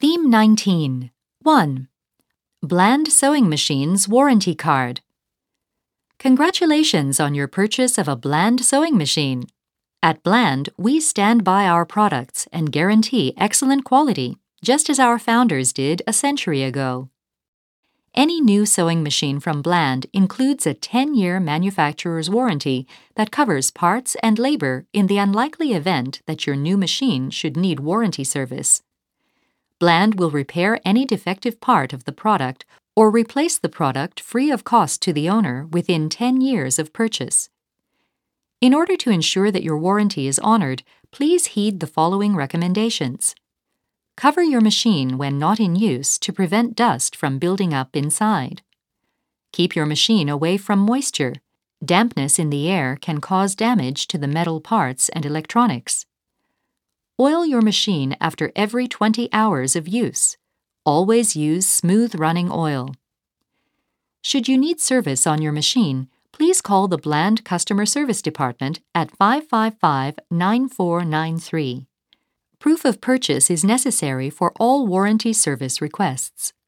Theme 19. 1. Bland Sewing Machine's Warranty Card. Congratulations on your purchase of a Bland sewing machine. At Bland, we stand by our products and guarantee excellent quality, just as our founders did a century ago. Any new sewing machine from Bland includes a 10-year manufacturer's warranty that covers parts and labor in the unlikely event that your new machine should need warranty service. Bland will repair any defective part of the product or replace the product free of cost to the owner within 10 years of purchase. In order to ensure that your warranty is honored, please heed the following recommendations. Cover your machine when not in use to prevent dust from building up inside. Keep your machine away from moisture. Dampness in the air can cause damage to the metal parts and electronics. Oil your machine after every 20 hours of use. Always use smooth-running oil. Should you need service on your machine, please call the Bland Customer Service Department at 555-9493. Proof of purchase is necessary for all warranty service requests.